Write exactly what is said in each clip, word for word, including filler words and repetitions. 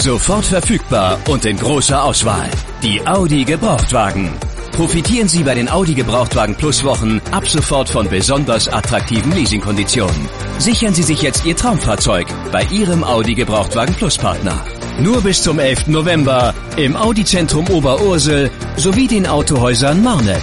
Sofort verfügbar und in großer Auswahl. Die Audi Gebrauchtwagen. Profitieren Sie bei den Audi Gebrauchtwagen Plus Wochen ab sofort von besonders attraktiven Leasingkonditionen. Sichern Sie sich jetzt Ihr Traumfahrzeug bei Ihrem Audi Gebrauchtwagen Plus Partner. Nur bis zum elften November im Audi Zentrum Oberursel sowie den Autohäusern Marnet.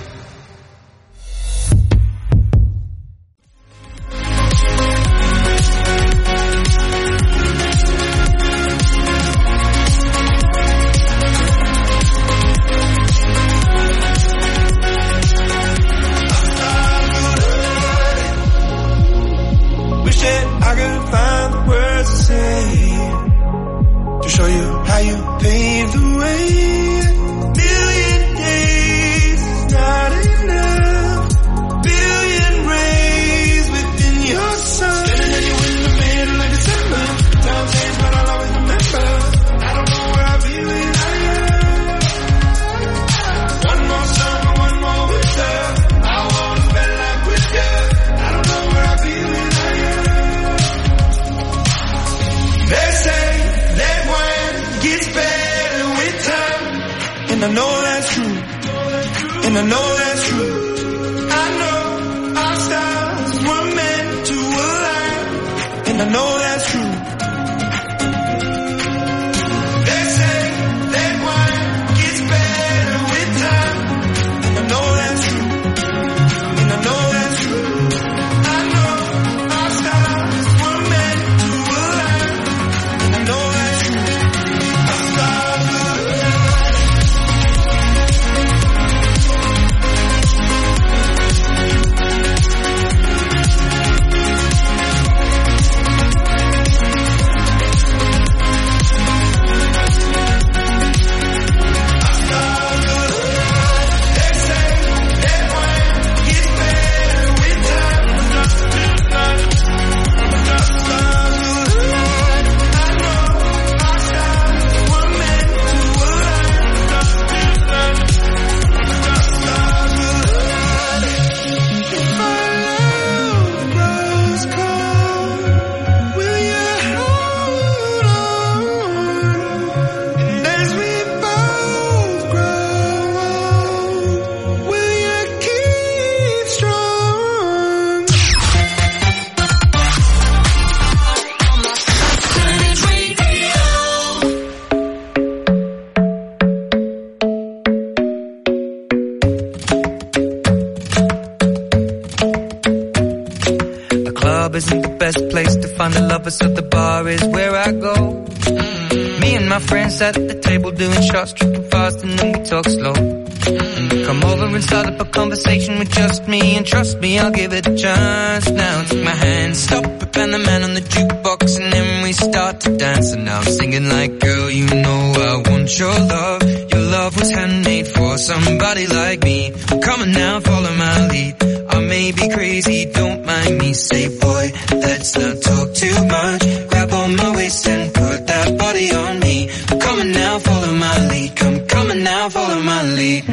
So the bar is where I go. Mm-hmm. Me and my friends at the table doing shots, tripping fast, and then we talk slow. Mm-hmm. Come over and start up a conversation with just me, and trust me, I'll give it a chance. Now take my hand, stop it, and the man on the jukebox, and then we start to dance. And now I'm singing like, girl, you know I want your love. Your love was handmade for somebody like me. Come on now, follow my lead. I may be crazy, don't mind me. Say, boy, let's not talk too much. Grab on my waist and put that body on me. Come on now, follow my lead. Come, come on now, follow my lead.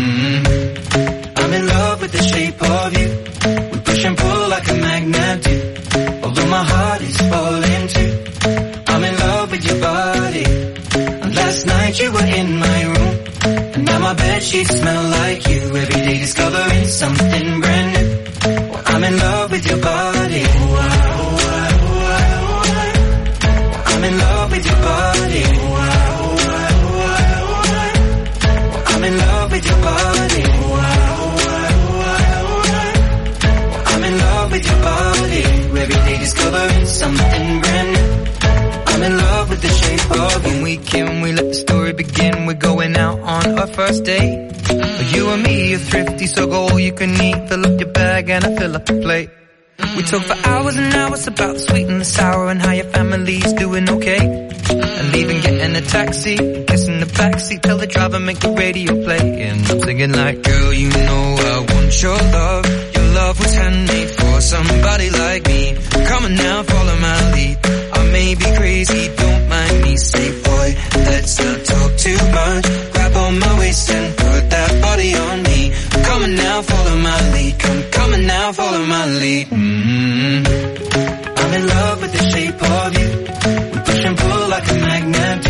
Mm-hmm. I'm in love with the shape of you. We push and pull like a magnet do. Although my heart is falling too. I'm in love with your body. And last night you were in my room. And now my bedsheets smell like you. Every day discovering something brand new. Well, I'm in love with your body. Oh, I, oh, I, oh, I, oh, I. I'm in love with your body. Oh, I, oh, I, oh, I, oh, I. Well, I'm in love with your body. Oh, I, oh, I, oh, I, oh, I. Well, I'm in love with your body. Every day discovering something brand new. I'm in love with the shape of you. When we can, we let the story begin. We're going out on our first date. Mm-hmm. You and me are thrifty, so go all you can eat. Fill up your bag and I fill up the plate. Mm-hmm. We talk for hours and hours about the sweet and the sour and how your family's doing okay. Mm-hmm. And leaving, getting a taxi, kissing the backseat, tell the driver make the radio play. And I'm singing like, girl, you know I want your love. Your love was handmade for somebody like me. Come on now, follow my lead. I may be crazy, don't mind me. Say, boy, let's not talk too much. Grab on my waist and put that body on me. Come on now, follow my lead. Come, come on now, follow my lead. Mm-hmm. I'm in love with the shape of you. We push and pull like a magnet.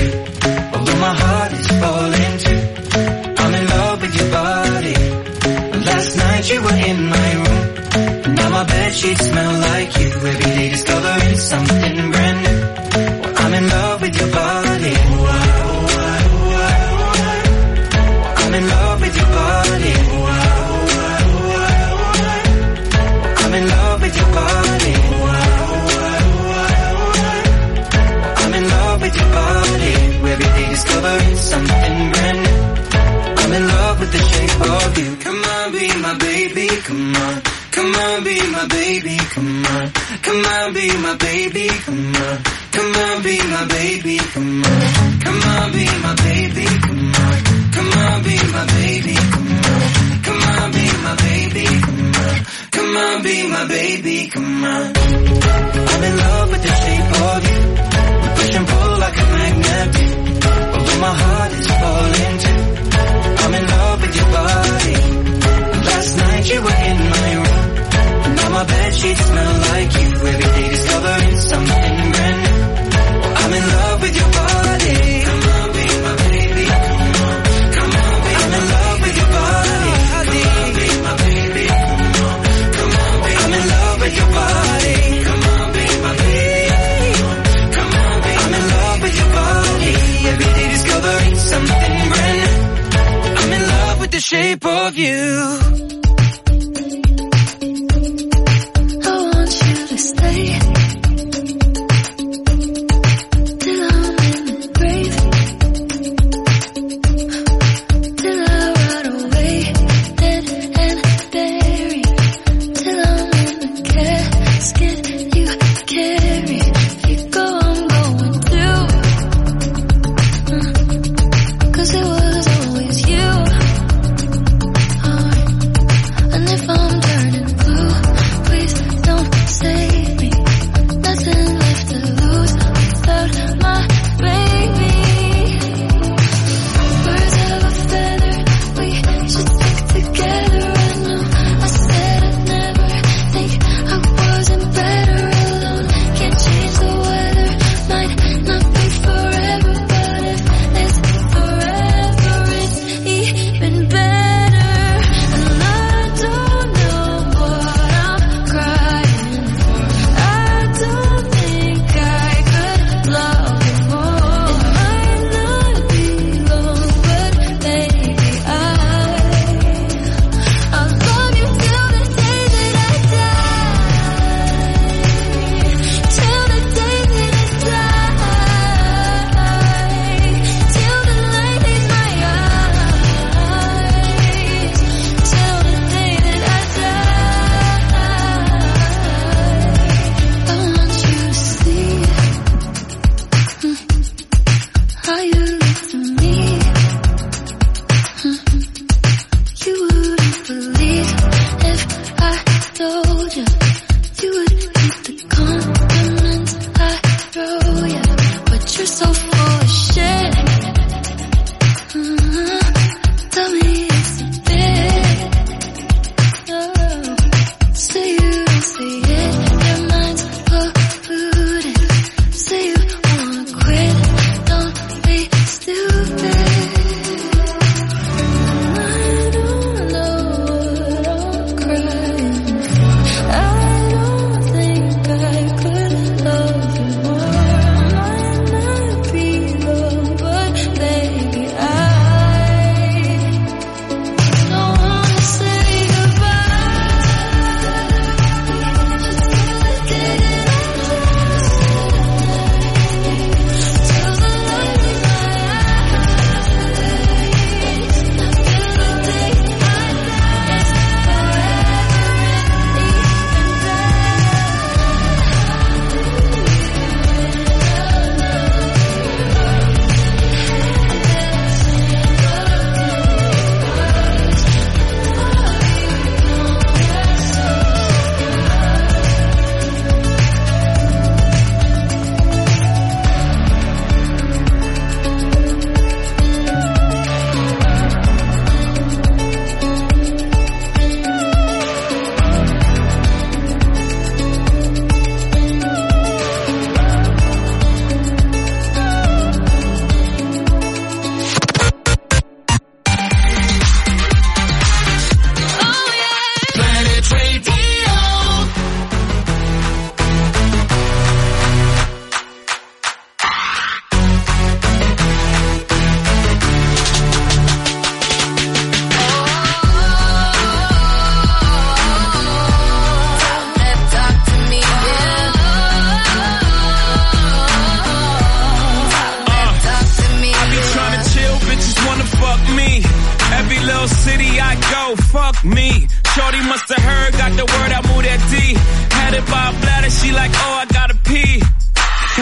be my baby, come on. Come on, be my baby, come on. Come on, be my baby, come on. Come on, be my baby, come on. Come on, be my baby, come on. Come on, be my baby, come on. I'm in love with the shape of you. We push and pull like a magnet. Although my heart is falling too. I'm in love with your body. Last night you were in my room. Now my bedsheets smell like you. Every day discovering something brand new. I'm in love with your body. Come on, be my baby. Come on, come on, be I'm in love with your body. Come on, be my baby. Come on, come on, be I'm in love with your body. Come on, be my baby. Come on, be I'm in love with your body. Every day discovering something brand new. I'm in love with the shape of you. fuck me. Shorty must have heard, got the word, I moved that D. Had it by a bladder, she like, oh, I got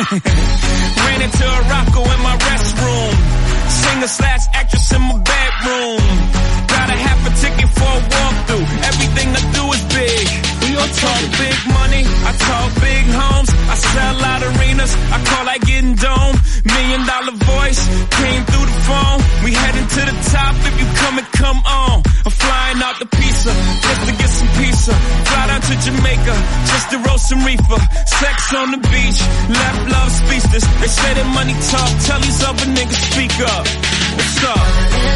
Ran into a rocko in my restroom. Singer slash actress in my bedroom. Got a half a ticket for a walkthrough. Everything I do is big. We all talk big money. I talk big homes. I sell out arenas. I call like getting dome. Million dollar voice came through the phone. We heading to the top. If you come and come on. I'm flying out the pizza just to get some pizza. Fly down to Jamaica just to roast some reefer. Sex on the beach. Left love speechless. They say that money talk. Tell these other niggas speak up. What's up?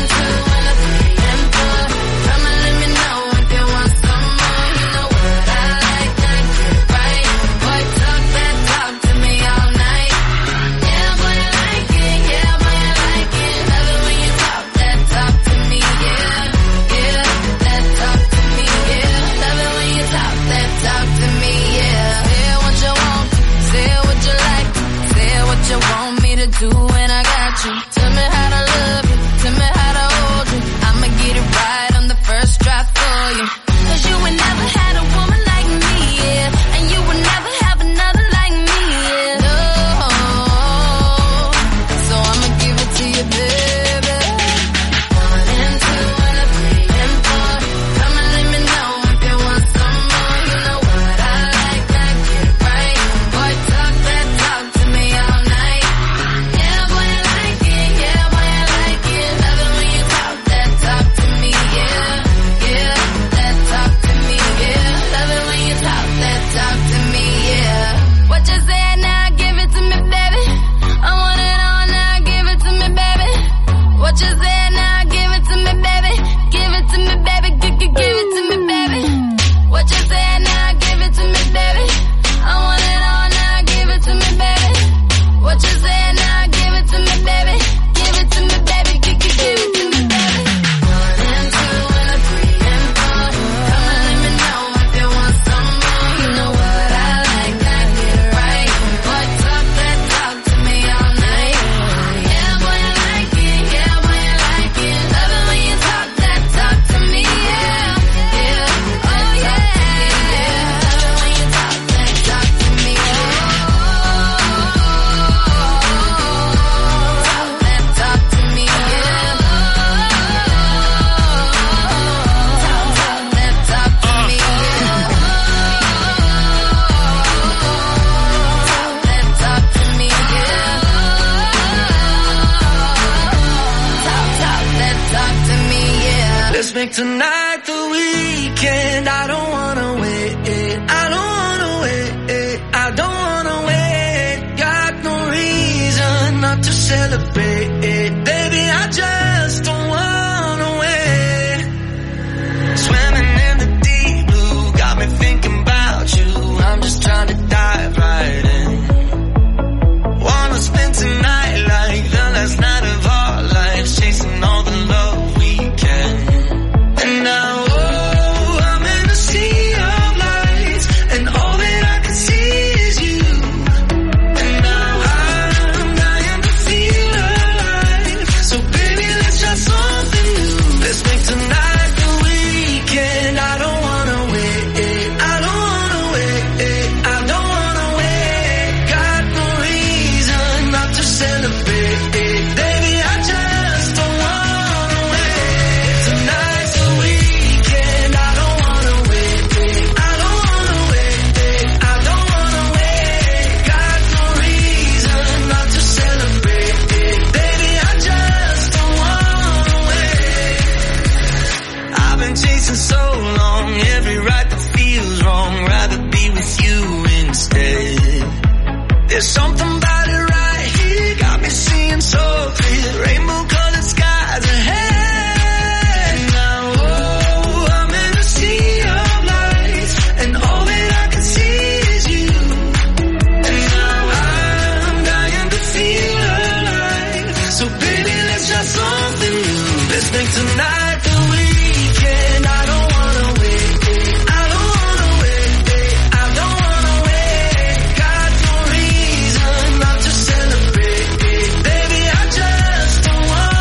Do when I got you. Tell me how to love you. Tell me how to hold you. I'ma get it right on the first try for you. Cause you would never had a woman like me, yeah. And you would never have another like me, yeah. No. So I'ma give it to you, baby. One and two and a three and four. Come and let me know if you want some more. You know what I like, I get it right. Boy, talk that talk to me all night. Let's make tonight the weekend. I don't wanna wait. I don't wanna wait. I don't wanna wait. Got no reason not to celebrate. Baby, I just don't wanna wait. Swimming in the deep blue got me thinking about you. I'm just trying to dive right in. Wanna spend tonight like the last night of our lives, chasing all the love we can. And now, oh, I'm in a sea of lights, and all that I can see is you. And now I'm dying to feel alive. So baby, let's try something new. Let's make tonight the weekend. I don't wanna wait. I don't wanna wait. I don't wanna wait. Got no reason not to celebrate. Baby, I just don't wanna wait. Tonight's the weekend. I don't wanna wait. I don't wanna wait. I don't wanna wait. Got no reason not to celebrate. Baby, I just don't wanna wait. I've been chasing so long, every right that feels wrong. Rather be with you instead. There's something about it right here, got me seeing so clear. Rainbow colored skies ahead. Now, oh, I'm in a sea of lights, and all that I can see is you. And now I'm dying to feel alive. So baby, let's try something new. Let's make tonight the weekend. I don't wanna wait. I don't wanna wait. I don't wanna wait. Got no reason not to celebrate. Baby, I just don't wanna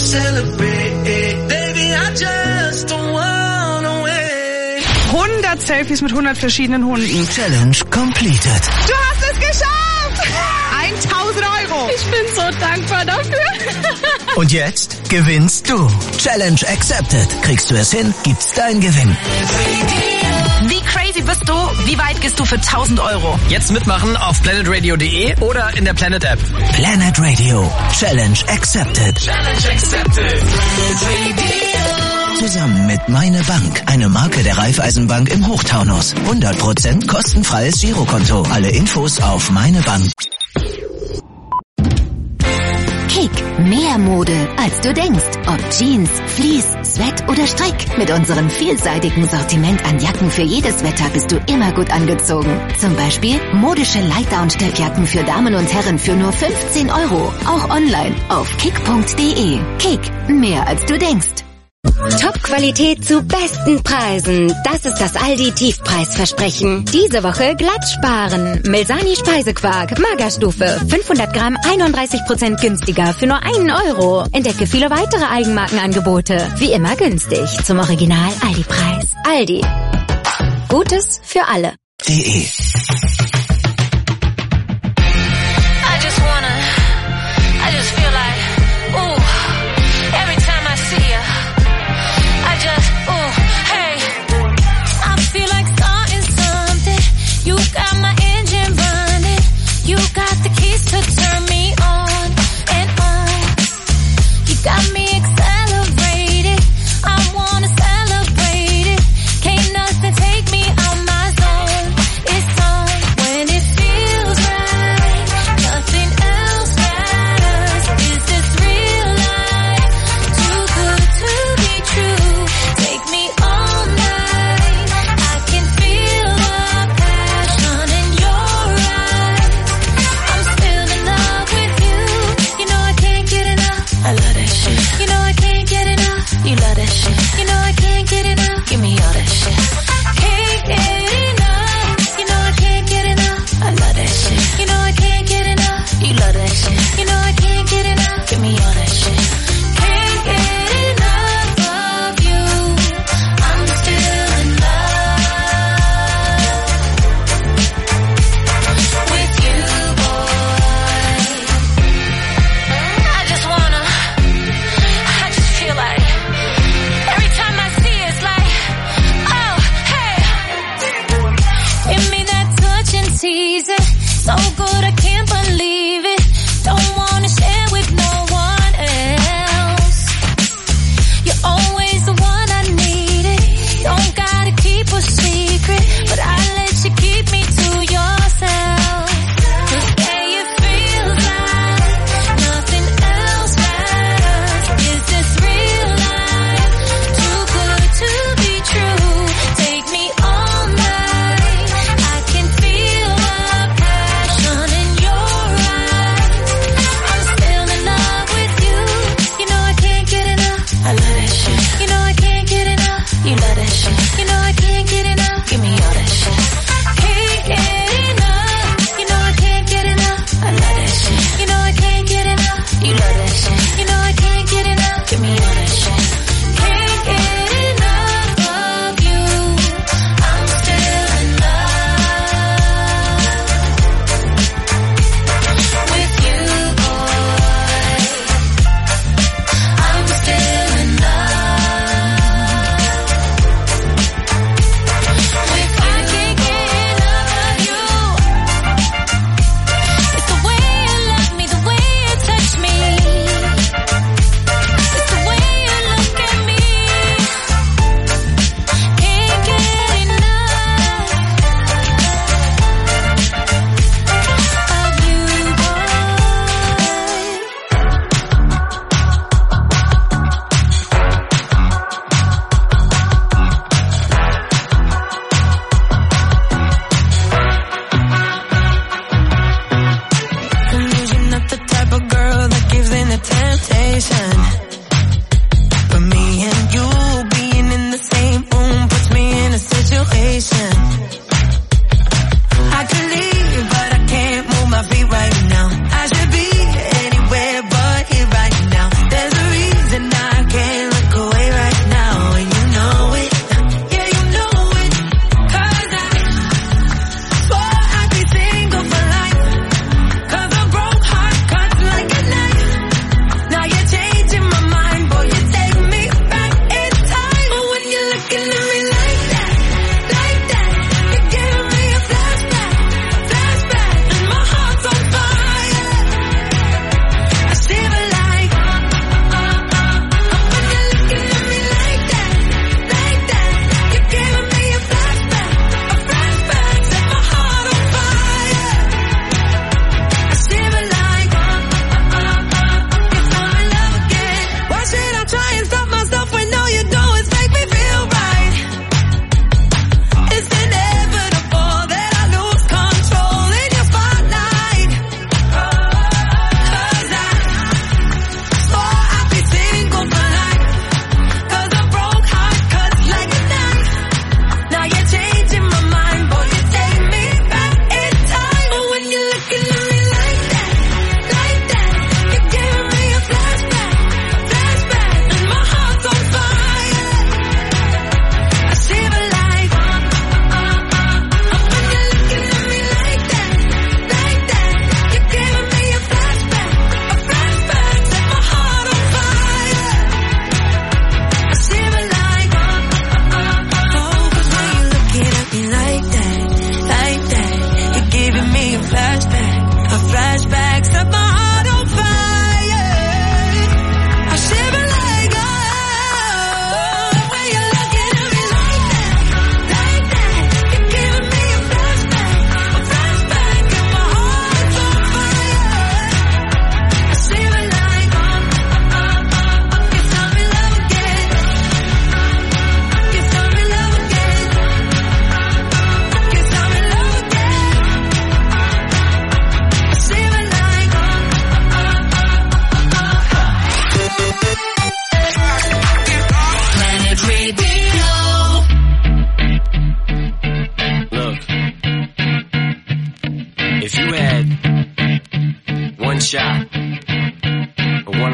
celebrate. Baby, I just don't wanna wait. hundert Selfies mit hundert verschiedenen Hunden. Challenge completed. Du hast es geschafft! tausend Euro. Ich bin so dankbar dafür. Und jetzt gewinnst du. Challenge accepted. Kriegst du es hin, gibt's dein Gewinn. Wie crazy bist du? Wie weit gehst du für tausend Euro? Jetzt mitmachen auf planet radio punkt de oder in der Planet App. Planet Radio. Challenge accepted. Challenge accepted. Planet Radio. Zusammen mit Meine Bank, eine Marke der Raiffeisenbank im Hochtaunus. hundert Prozent kostenfreies Girokonto. Alle Infos auf Meine Bank. Kick, mehr Mode, als du denkst. Ob Jeans, Fleece, Sweat oder Strick. Mit unserem vielseitigen Sortiment an Jacken für jedes Wetter bist du immer gut angezogen. Zum Beispiel modische Light-Down-Steppjacken für Damen und Herren für nur fünfzehn Euro. Auch online auf kick punkt de. Kick, mehr als du denkst. Top-Qualität zu besten Preisen. Das ist das Aldi-Tiefpreisversprechen. Diese Woche glatt sparen. Melsani Speisequark, Magerstufe, fünfhundert Gramm, einunddreißig Prozent günstiger für nur einen Euro. Entdecke viele weitere Eigenmarkenangebote. Wie immer günstig. Zum Original Aldi-Preis. Aldi. Gutes für alle. De. Got me accelerated. I wanna celebrate it. Can't nothing take me out my zone. It's on when it feels right. Nothing else matters. Is this real life? Too good to be true. Take me all night. I can feel the passion in your eyes. I'm still in love with you. You know I can't get enough. I love that shit. You know I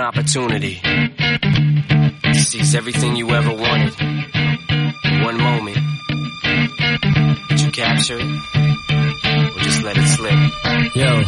opportunity to seize everything you ever wanted in one moment. Did you capture it? Or just let it slip? Yo.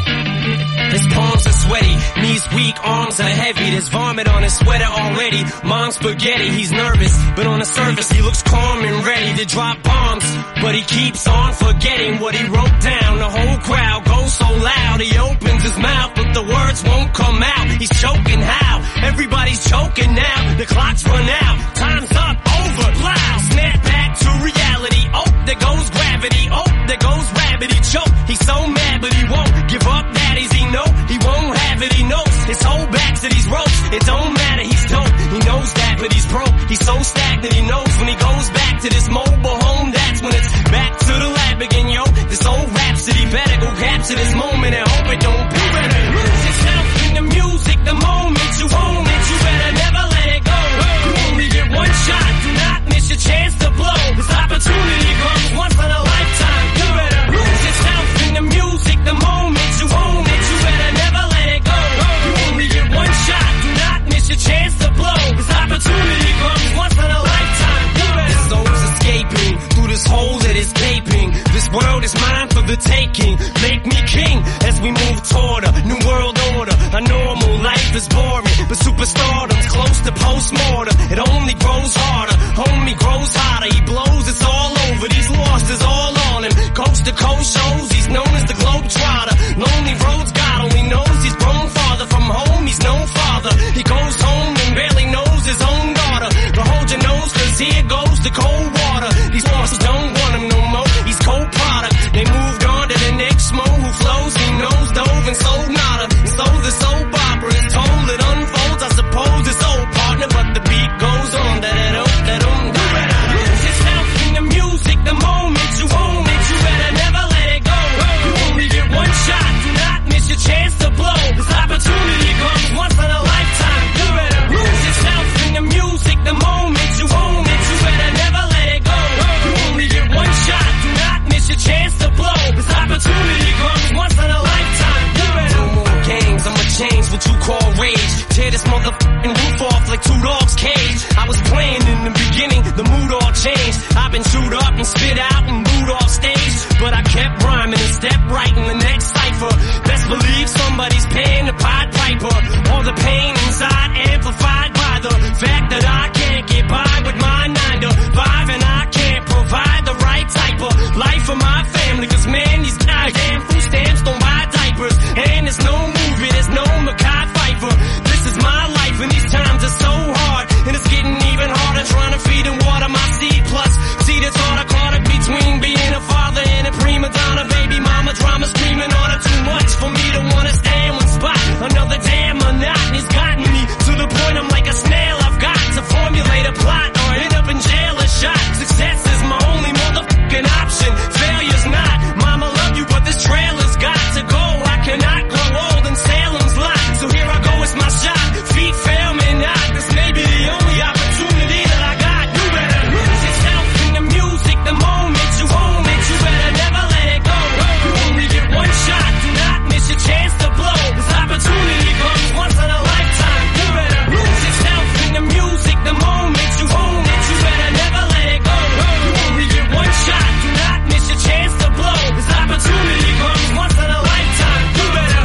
His palms are sweaty, knees weak, arms are heavy. There's vomit on his sweater already. Mom's spaghetti, he's nervous, but on the surface he looks calm and ready to drop bombs. But he keeps on forgetting what he wrote down. The whole crowd goes so loud, he opens his mouth, but the words won't come out. He's choking how? Everybody's choking now. The clock's run out, time's up, over, loud. Snap back to reality. Oh, there goes gravity. Oh, there goes rabbit. He choke. He's so mad, but he won't give up. Daddies, he know he won't have it. He knows his whole back to these ropes. It don't matter. He's dope. He knows that, but he's broke. He's so stagnant. He knows when he goes back to this mobile home, that's when it's back to the lab again, yo. This old rhapsody better go capture this moment and hope it don't be. Better lose yourself in the music. The moment you own it, you better never let it go. You only get one shot. Do not miss your chance to blow. This opportunity comes once in a lifetime. You better lose yourself in the music. The moment you own it, you better never let it go. You only get one shot. Do not miss your chance to blow. This opportunity comes once in a lifetime. You better. His soul's escaping through this hole that is gaping. This world is mine for the taking. Make me king as we move toward a new world order. A normal life is boring, but superstardom's close to postmortem. It only grows harder, homie grows hotter. He blows, it's all over. These losses all on him. Coast to coast shows, he's known as the Globetrotter. Lonely roads, God only knows he's grown farther from home. He's no father. He goes home and barely knows his own daughter. But hold your nose, cause here goes the cold water. These losses don't want him no more. He's cold product. They moved on to the next mo who flows. He knows dove and sold nada. And so the soap opera is told. It unfolds. I suppose it's old partner, but the beat goes on. Da da da da da. You better lose yourself in the music. The moment you own it, you better never let it go. You only get one shot. Do not miss your chance to blow. This opportunity comes once in a lifetime. You better lose yourself in the music. The moment you own it, you better never let it go. You only get one shot. Do not miss your chance to blow. This opportunity comes once in a lifetime. You better. No more games. I'ma change what you call rage. Tear this motherfucking roof off like two dogs' cage. I was playing in the beginning, the mood all changed. I've been chewed up and spit out and booed off stage, but I kept rhyming and stepped right in the next cipher. Best believe somebody's paying the Pied Piper. All the pain inside amplified by the fact that I can't get by with my nine to five, and I can't provide the right type of life for my family. Cause man, these guys damn food stamps don't buy diapers, and there's no movie, there's no Mackay Pfeiffer. This is my life, and these times are so hard, and it's getting even harder trying to feed and water my seed. Plus, see the thought I caught it between being a father and a prima donna. Baby mama drama screaming on her too much for me to wanna stay in one spot. Another damn monotony's gotten me to the point I'm like a snail. I've got to formulate a plot or end up in jail or shot. Success is my only motherfucking option. Failure's not. Mama love you, but this trailer's got to go. I cannot grow old in Salem's lot. So here I go, it's my shot. Feet fail me not. This may be the only opportunity that I got. You better lose yourself in the music. The moment you own it, you better never let it go. You only get one shot. Do not miss your chance to blow. This opportunity comes once in a lifetime. You better lose yourself in the music. The moment you own it, you better never let it go. You only get one shot. Do not miss your chance to blow. This opportunity comes once in a lifetime. You better.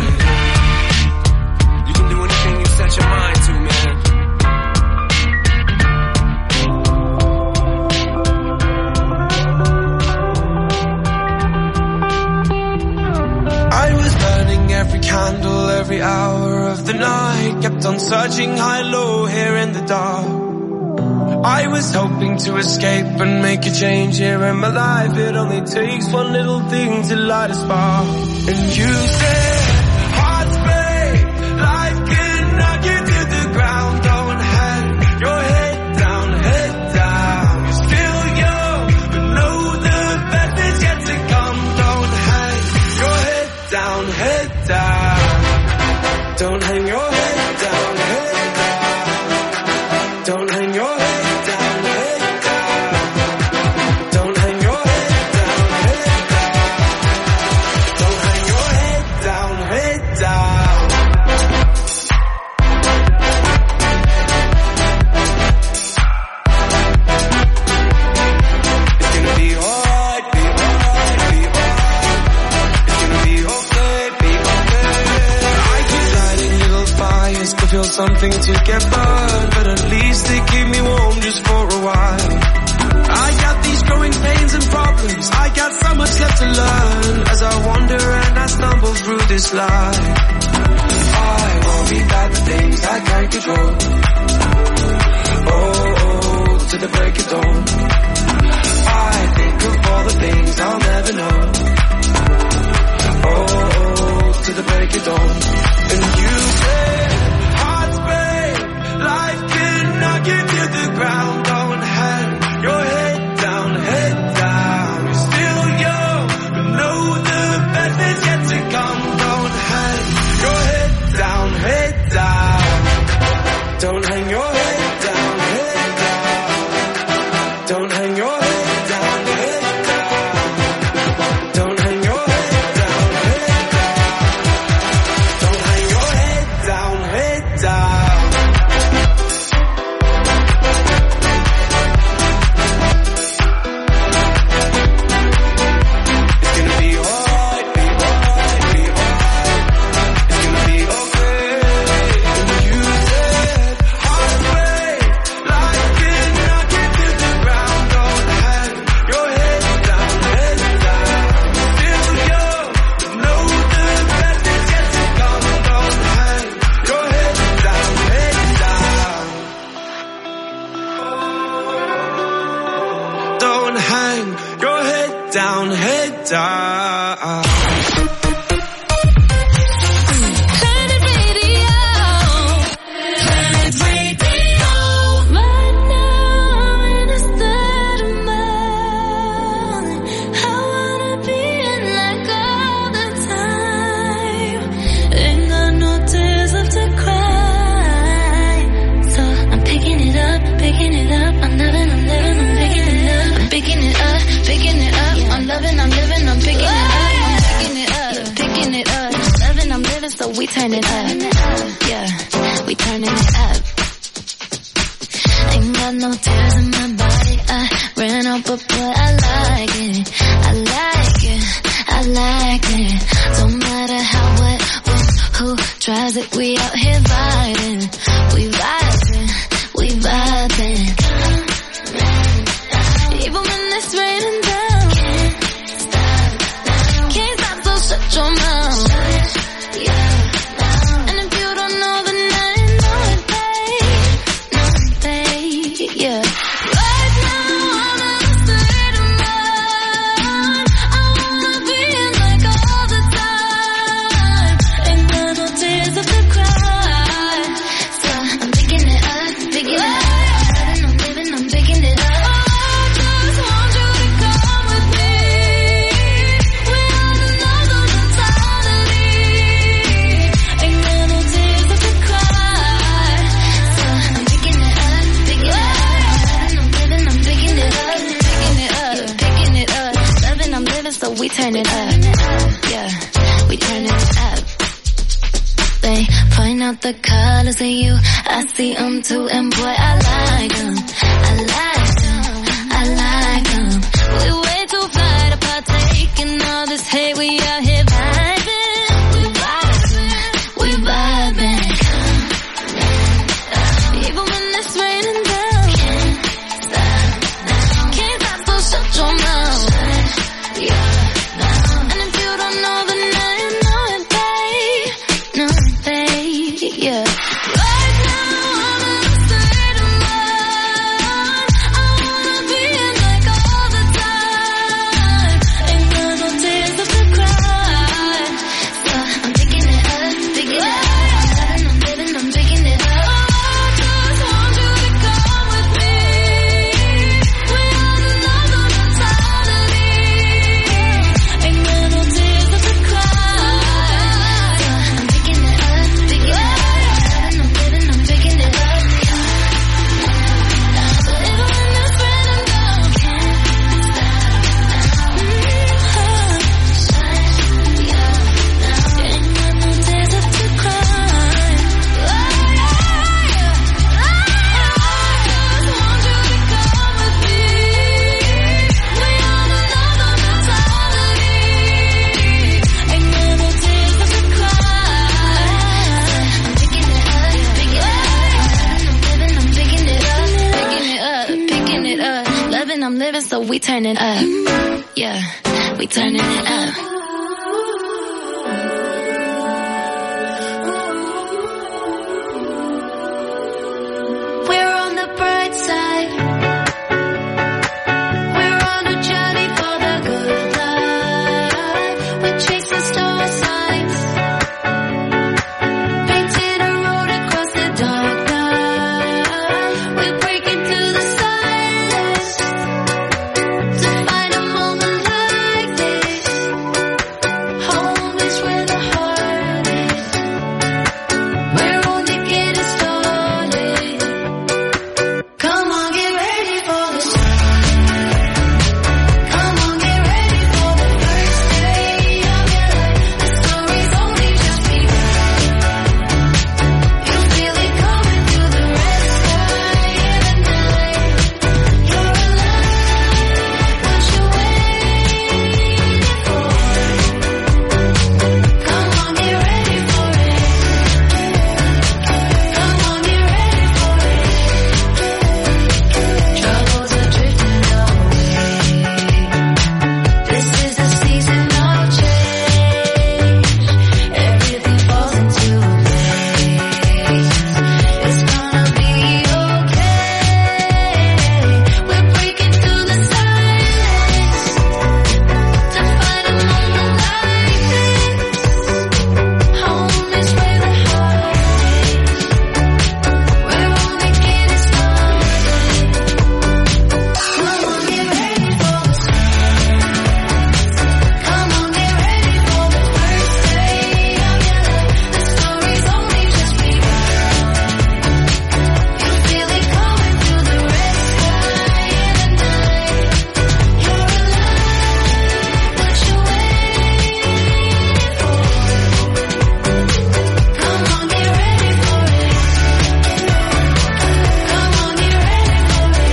You can do anything you set your mind to, man. I was burning every candle, every hour of the night. Kept on searching high, low, here in the dark. I was hoping to escape and make a change here in my life. It only takes one little thing to light a spark. And you said, hearts break, life can knock you to the ground. Don't hang your head down, head down. You're still young, but know the best is yet to come. Don't hang your head down, head down. Don't hang your head down, head down. Don't hang your head down, head down. Don't hang your head down, head down. Don't hang your head down, something to get burned, but at least they keep me warm just for a while. I got these growing pains and problems, I got so much left to learn, as I wander and I stumble through this life. I worry about the things I can't control. Oh, oh, to the break of dawn. I think of all the things I'll never know. Oh, oh, to the break of dawn. And you say, hearts break, life can knock you to the ground. Don't hang your head down, head down. You're still young, but know the best is yet to come. Don't hang your head down, head down. Don't hang your head down, head down. Don't hang your head down, head down. Don't hang your head down, head down. Don't hang your head down, head down. It's gonna be alright, be alright, be alright. It's gonna be okay. And you said, hearts break, life can knock you to the ground. Don't hang your head down, head down. Still young, but know the best is yet to come. Don't hang your head down, head down. Don't hang your head down, head down. Planet Radio. Planet Radio. Right now in a state of mind, I wanna be in like all the time. Ain't got no tears left to cry, so I'm picking it up, picking it up. I'm loving, I'm living, I'm picking it up, I'm picking it up, picking it up. I'm loving, I'm living, I'm picking it up, I'm picking it up, picking it up. Loving, I'm living, so we turn it up. Yeah, we turning it up. Ain't got no tears in my body. I ran out, but boy, I like it. I like it. I like it. Don't matter how, what, when, who tries it. We out here vibing. We vibing. We vibing. Even when it's raining down, can't stop, so shut your mouth. And if you don't know, then I know it, babe. Know it, babe. Yeah. Right now I'm in a state of mind. I wanna be in like all the time. Ain't got no tears left to cry, so I'm picking it up, picking it up. Loving, I'm living, I'm picking it up. I just want you to come with me. We are another mentality. Ain't got no tears left to cry, so I'm picking it up, picking it up. Loving, I'm living, I'm picking it up, picking it up, picking it up. Loving, I'm living, so we turn it up. Yeah, we turn it up. They point out the colors of you, I see them too, and boy, I like them. I like them. I like them. We way too fly to partake in all this hate. We out here vibing. We vibing. We vibing. Even when it's raining down, can't stop, so shut your mouth. And if you don't know, then I know it, babe. Know it, babe. Yeah. Right now I'm in a state of mind. and I'm living, so we turning up. Yeah, we turning it up. We're on the bright side. We're on a journey for the good life. We're chasing star signs. Painted a road across the dark night. We're breaking through the silence to find a moment like this. Home is where the heart is. We're only getting started. Come on, get ready for the sun. Come on, get ready for the first day of your life. The story's only just begun. You'll feel it coming through the red sky in the night. You're alive, what you waiting for? Come on, get ready for it. Come on, get ready for it. Troubles are drifting away. This is the season of change. Everything falls into place. It's gonna be okay. We're breaking through the silence to find a moment like this. Home is where the heart is. We're only getting started. Come on, get ready for the sun. Come on, get ready for the first day of your life. The story's only just begun. You'll feel it coming through the red sky in the night. You're alive, what you waiting for? Come on, get ready for it. Come on, get ready for it.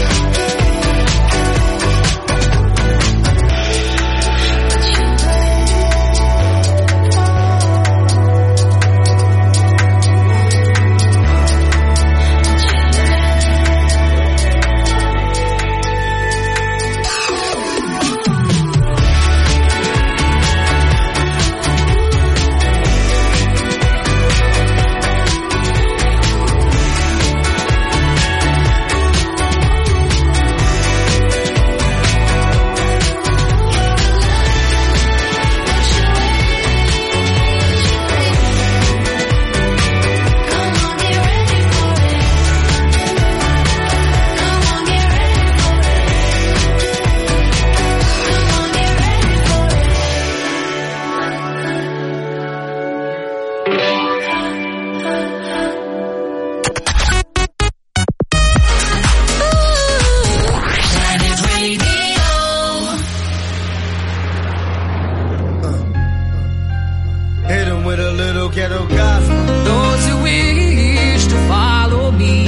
Planet Radio. Hit him with a little ghetto gospel. Those who wish to follow me,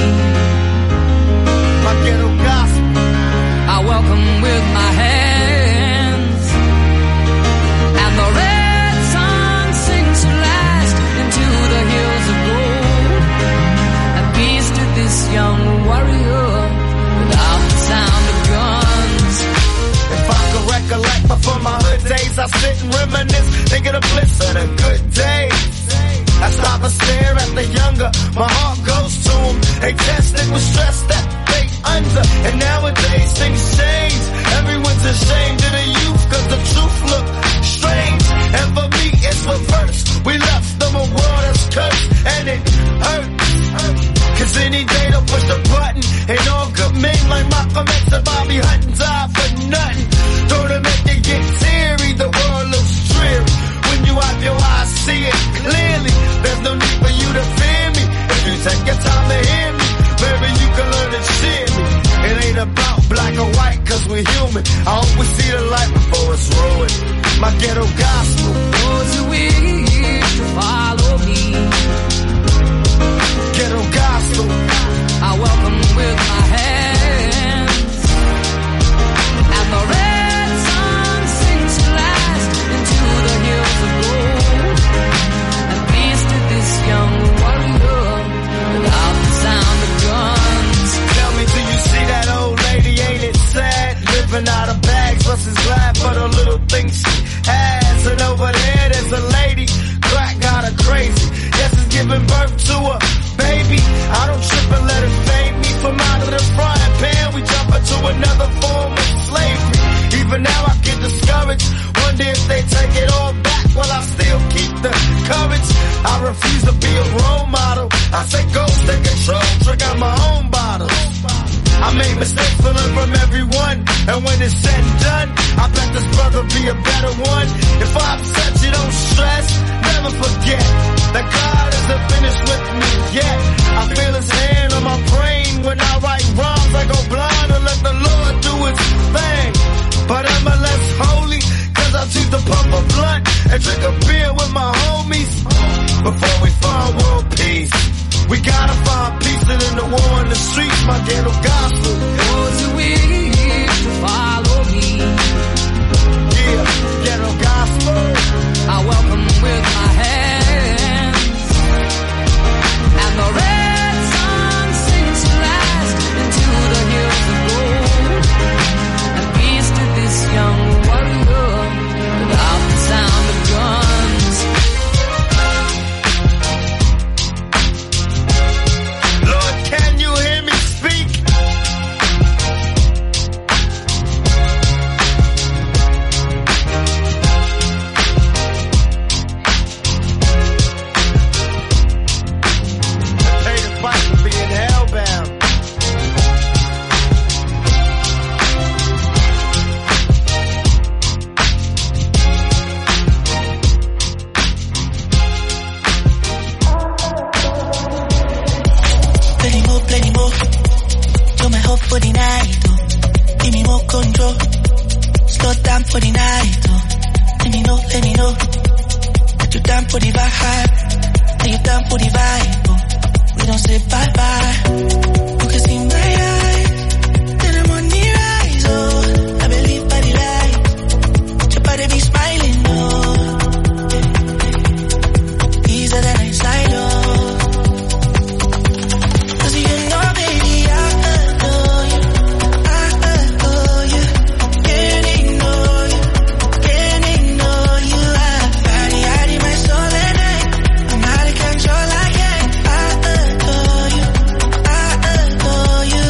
My ghetto gospel. I welcome with my hands. And the red sun sinks at last into the hills of gold. And peace to this young warrior without the sound of guns. If I could recollect before my hood days, I sit and reminisce, think of the bliss of the good days. I stop and stare at the younger, my heart goes to them. They tested with stress that they under, and nowadays things change. Everyone's ashamed of the youth, cause the truth look strange. And for me it's reversed, we left them a world that's cursed, and it hurts. Cause any day they'll push the button, and all good men like Malcolm X and Bobby Hutton die for nothing. Don't it make you get teary, the world looks dreary. When you have your eyes, see it clearly. There's no need for you to fear me. If you take your time to hear me, maybe you can learn to cheer me. It ain't about black or white, cause we're human. I hope we see the light before it's ruined. My ghetto gospel. Those who wish to follow me, Ghetto gospel. I welcome And when it's said and done, I bet this brother be a better one. If I upset you, don't stress, never forget that God isn't finished with me yet. I feel his hand on my brain when I write rhymes. I go blind and let the Lord do his thing. But I'm a less holy, cause I choose to pump a blunt and drink a beer with my homies. Before we find world peace, we gotta find peace in the war in the streets, my ghetto gospel. Those who wish to follow me, yeah, ghetto gospel, I welcome with my hands. And the red sun sinks last into the hills of gold. And peace to this young warrior without the sound of guns. Lord, can you hear me speak? I pay the price for being hellbound. Plenty more, plenty more. Do my hope for the night, oh. Give me more control. Slow down for the night, oh. Let me know, let me know. That you down for the vibe. That you down for the vibe, oh. We don't say bye bye. You can see my eyes. Then I'm on the rise, oh. I believe by the light. Your body be smiling, oh. These are the nights I know. Cause you know, baby, I adore you. I adore you. Can't ignore you. Can't ignore you. I body out in my soul at night. I'm out of control, I can't. I adore you. I adore you.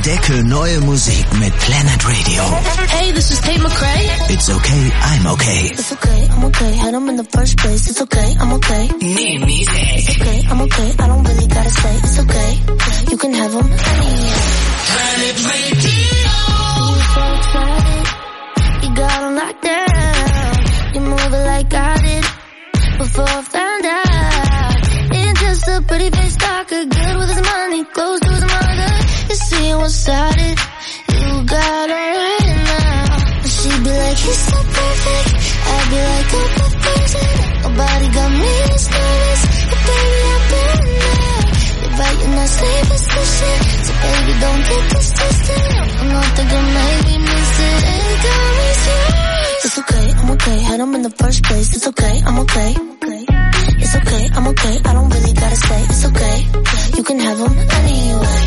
Entdecke neue Musik mit Planet Radio. Hey, this is Tate McRae. It's okay, I'm okay. It's okay, I'm okay. Had them in the first place. It's okay, I'm okay. New music. It's okay, I'm okay. I don't really gotta say. It's okay. You can have them anyway. Planet Radio. You're so excited. You got them locked down. You move it like I did before I found out. Ain't just a pretty face talker, good with his money, close to his mother. You see what's started. You got her right now. She'd be like, he's so perfect. I'd be like, oh, perfect. Nobody got me as nervous. But baby, I've been there. You're right in that same position. So baby, don't get this twisted. I'm not thinking maybe miss it. Ain't got me serious. It's okay, I'm okay. Had them in the first place. It's okay, I'm okay. It's okay, I'm okay. I don't really gotta say. It's okay. You can have them anyway.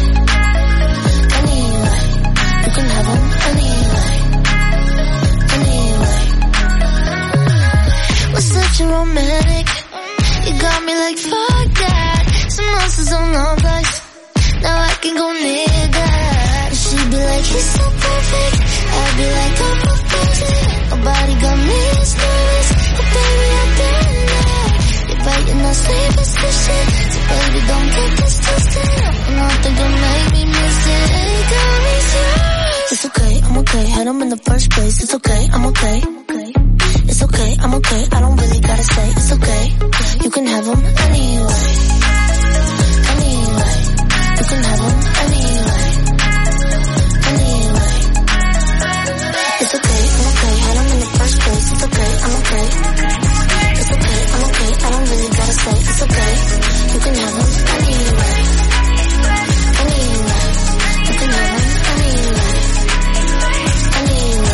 Anyway. You can have them anyway. Anyway. We're such a romantic. You got me like fuck that. Some monsters on our backs. Now I can go near that. She'd be like, he's so perfect. I'd be like, I'm perfect. Nobody got me as nervous. But baby, I've been there. You're right in that same position. So baby, don't get this twisted. I'm not thinking maybe miss it. Ain't got me serious. It's okay, I'm okay. Had them in the first place. It's okay, I'm okay. It's okay, I'm okay. I don't really gotta say. It's okay. You can have them anyway. Anyway. You can have them anyway. Anyway. It's okay, I'm okay. Had them in the first place. It's okay, I'm okay. It's okay, I'm okay. I don't really gotta say. It's okay. You can have them anyway. Anyway. You can have them anyway. Anyway.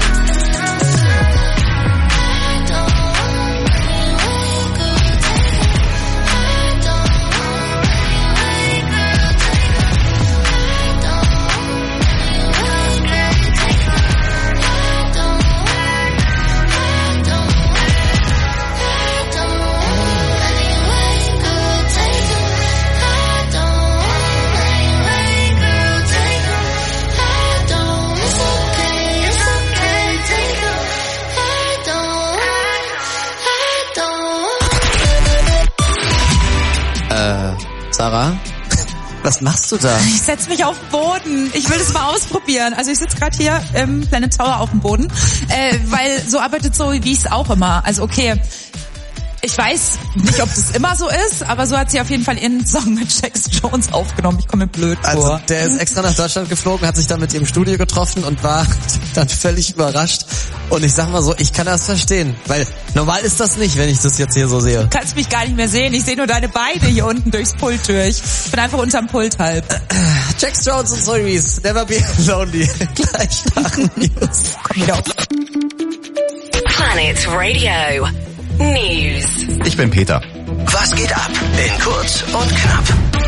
Sarah, was machst du da? Ich setz mich auf den Boden. Ich will das mal ausprobieren. Also ich sitze gerade hier im Planet Tower auf dem Boden, äh, weil so arbeitet so, wie ich es auch immer. Also okay, ich weiß nicht, ob das immer so ist, aber so hat sie auf jeden Fall ihren Song mit Jax Jones aufgenommen. Ich komme mir blöd vor. Also der ist extra nach Deutschland geflogen, hat sich dann mit ihr im Studio getroffen und war dann völlig überrascht. Und ich sag mal so, ich kann das verstehen, weil normal ist das nicht, wenn ich das jetzt hier so sehe. Du kannst mich gar nicht mehr sehen. Ich sehe nur deine Beine hier unten durchs Pult durch. Ich bin einfach unterm Pult halb. Jax Jones und Series, Never Be Lonely. Gleich nach News. Komm wieder auf. Planet Radio News. Ich bin Peter. Was geht ab? In kurz und knapp.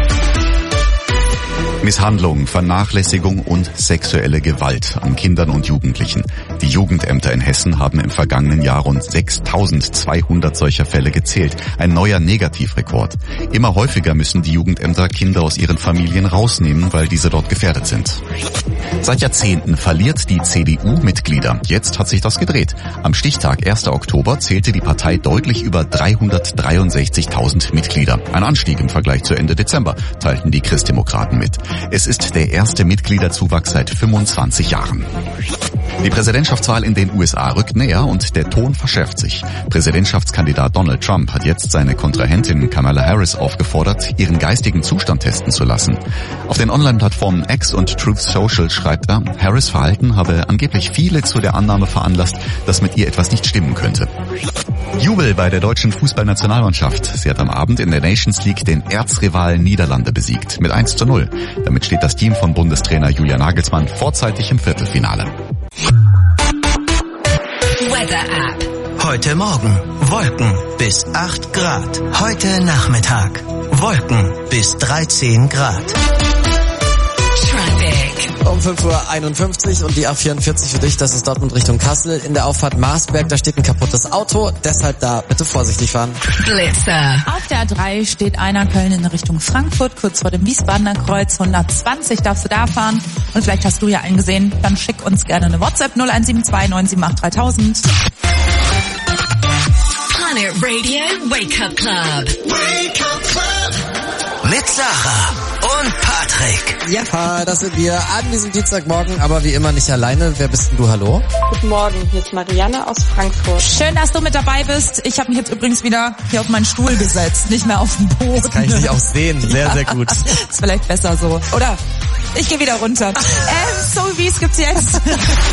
Misshandlung, Vernachlässigung und sexuelle Gewalt an Kindern und Jugendlichen. Die Jugendämter in Hessen haben im vergangenen Jahr rund sechstausendzweihundert solcher Fälle gezählt. Ein neuer Negativrekord. Immer häufiger müssen die Jugendämter Kinder aus ihren Familien rausnehmen, weil diese dort gefährdet sind. Seit Jahrzehnten verliert die C D U Mitglieder. Jetzt hat sich das gedreht. Am Stichtag ersten Oktober zählte die Partei deutlich über dreihundertdreiundsechzigtausend Mitglieder. Ein Anstieg im Vergleich zu Ende Dezember, teilten die Christdemokraten mit. Es ist der erste Mitgliederzuwachs seit fünfundzwanzig Jahren. Die Präsidentschaftswahl in den U S A rückt näher und der Ton verschärft sich. Präsidentschaftskandidat Donald Trump hat jetzt seine Kontrahentin Kamala Harris aufgefordert, ihren geistigen Zustand testen zu lassen. Auf den Online-Plattformen X und Truth Social schreibt er, Harris' Verhalten habe angeblich viele zu der Annahme veranlasst, dass mit ihr etwas nicht stimmen könnte. Jubel bei der deutschen Fußballnationalmannschaft. Sie hat am Abend in der Nations League den Erzrivalen Niederlande besiegt mit eins zu null. Damit steht das Team von Bundestrainer Julian Nagelsmann vorzeitig im Viertelfinale. Weather App. Heute Morgen Wolken bis acht Grad. Heute Nachmittag Wolken bis dreizehn Grad. Traffic. Um fünf Uhr einundfünfzig und die A vierundvierzig für dich, das ist Dortmund Richtung Kassel. In der Auffahrt Marsberg, da steht ein kaputtes Auto, deshalb da bitte vorsichtig fahren. Blitzer. Auf der A drei steht einer Köln in Richtung Frankfurt, kurz vor dem Wiesbadener Kreuz, hundertzwanzig darfst du da fahren. Und vielleicht hast du ja einen gesehen, dann schick uns gerne eine WhatsApp null eins sieben zwei neun sieben acht dreitausend. Planet Radio Wake Up Club. Wake Up Club. Mit Sarah und Patrick. Ja, das sind wir an diesem Dienstagmorgen, aber wie immer nicht alleine. Wer bist denn du? Hallo? Guten Morgen, hier ist Marianne aus Frankfurt. Schön, dass du mit dabei bist. Ich habe mich jetzt übrigens wieder hier auf meinen Stuhl gesetzt, nicht mehr auf den Boden. Das kann ich dich auch sehen, sehr, ja, sehr gut. Ist vielleicht besser so. Oder ich gehe wieder runter. ähm, so wie es gibt's jetzt.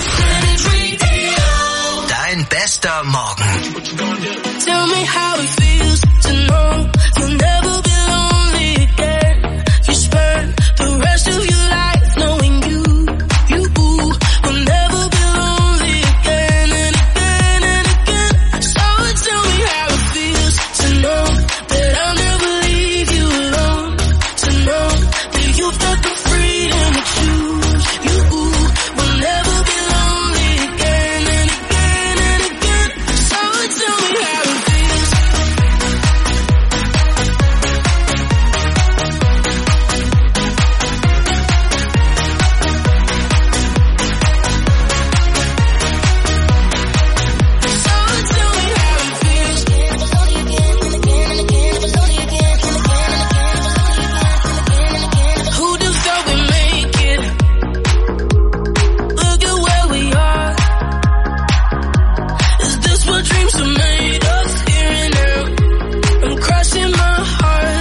Dein bester Morgen. Tell me how it feels to know you'll never be lonely again. You spend the rest of your life knowing you, you will never be lonely again and again and again. So tell me how it feels to know that I'll never leave you alone. To know that you've got the freedom to choose. You will never be lonely again and again and again. So tell me how it feels. Who just thought we make it? Look at where we are. Is this what dreams are made of? Here and now, I'm crossing my heart.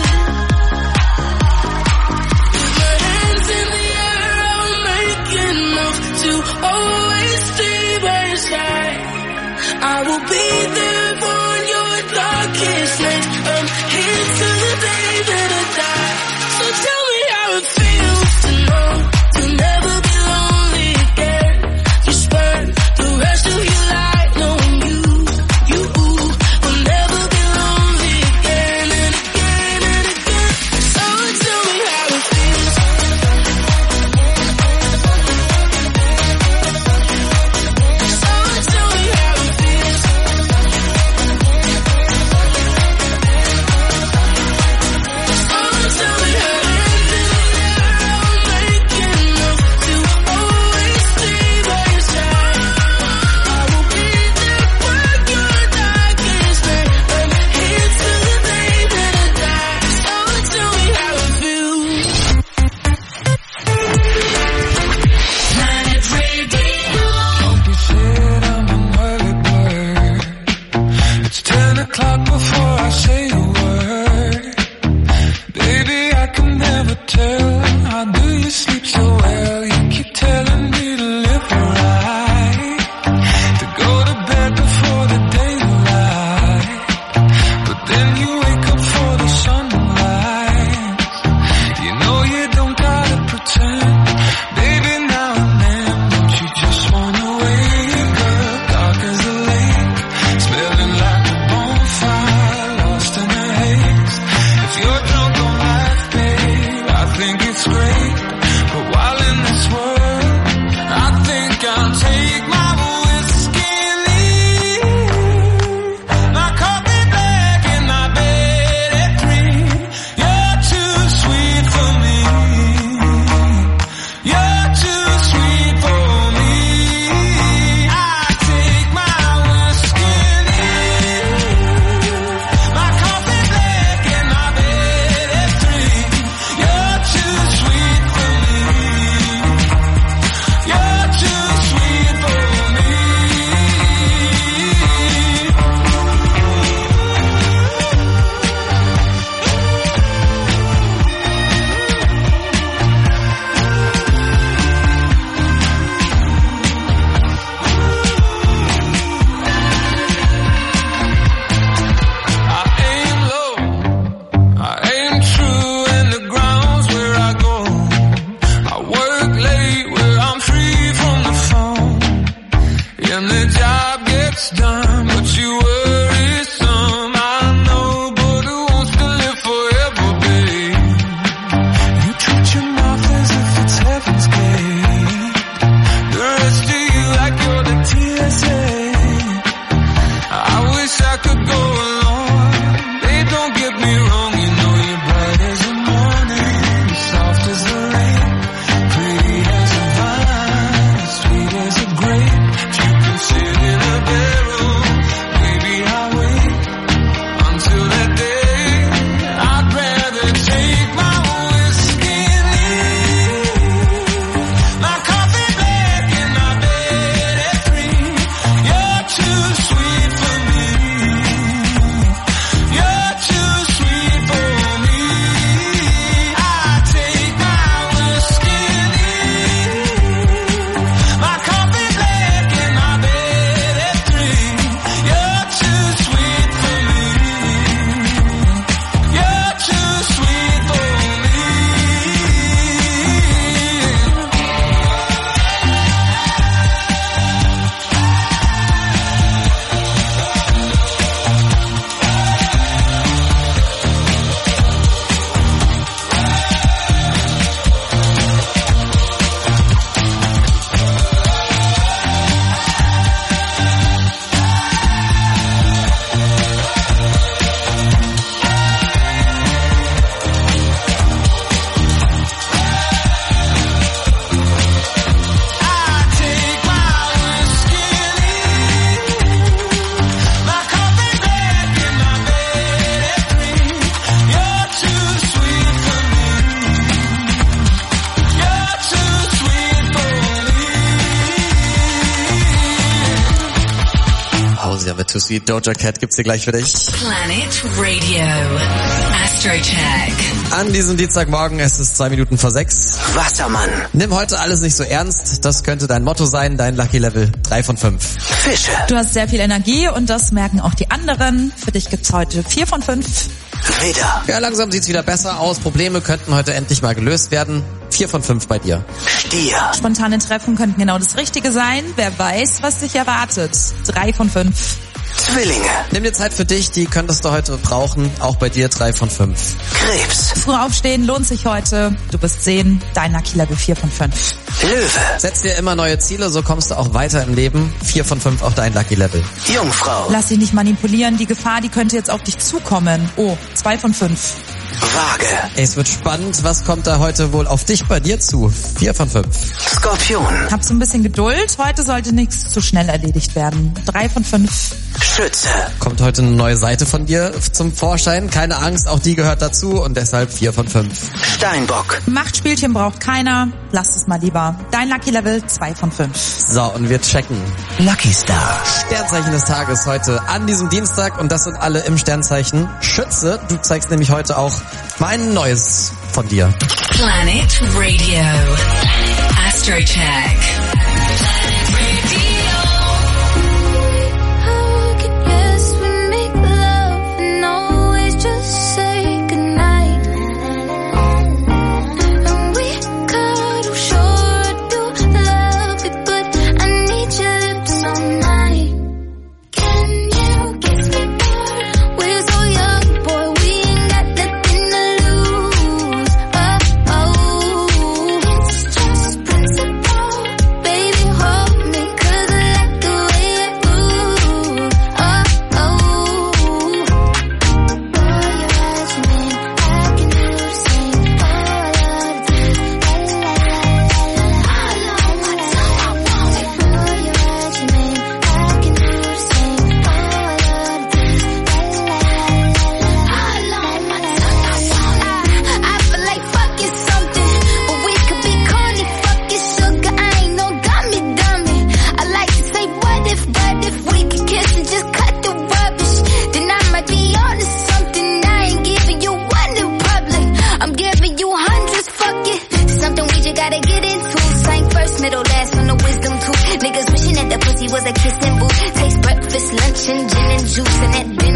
With my hands in the air, I'll make enough to always stay by your side. I will be there for your darkest nights. I'm here till the day that I die. So tell me how it feels to know you'll never be lonely again. You spend the rest of your life knowing you, you will never be lonely again and again and again. So tell me how it feels. So tell me how it feels. Treat your mouth as if it's heaven's gate. mit Too Sweet Doja Cat gibt's hier gleich für dich. Planet Radio. Astrocheck. An diesem Dienstagmorgen, es ist zwei Minuten vor sechs. Wassermann. Nimm heute alles nicht so ernst. Das könnte dein Motto sein, dein Lucky Level drei von fünf. Fische. Du hast sehr viel Energie und das merken auch die anderen. Für dich gibt's heute vier von fünf. Widder. Ja, langsam sieht's wieder besser aus. Probleme könnten heute endlich mal gelöst werden. vier von fünf bei dir. Stier. Spontane Treffen könnten genau das Richtige sein. Wer weiß, was dich erwartet. drei von fünf. Zwillinge. Nimm dir Zeit für dich, die könntest du heute brauchen. Auch bei dir drei von fünf. Krebs. Früh aufstehen lohnt sich heute. Du bist zehn. Dein Lucky Level vier von fünf. Löwe. Setz dir immer neue Ziele, so kommst du auch weiter im Leben. vier von fünf auch dein Lucky Level. Jungfrau. Lass dich nicht manipulieren. Die Gefahr, die könnte jetzt auf dich zukommen. Oh, zwei von fünf. Waage. Es wird spannend. Was kommt da heute wohl auf dich bei dir zu? vier von fünf. Skorpion. Hab so ein bisschen Geduld. Heute sollte nichts zu schnell erledigt werden. drei von fünf. Schütze. Kommt heute eine neue Seite von dir zum Vorschein. Keine Angst, auch die gehört dazu und deshalb vier von fünf. Steinbock. Machtspielchen braucht keiner. Lass es mal lieber. Dein Lucky Level zwei von fünf. So, und wir checken. Lucky Star. Sternzeichen des Tages heute an diesem Dienstag und das sind alle im Sternzeichen Schütze. Du zeigst nämlich heute auch mal ein neues von dir. Planet Radio. Astrocheck. Was a kissing booth, taste breakfast, lunch, and gin and juice, and that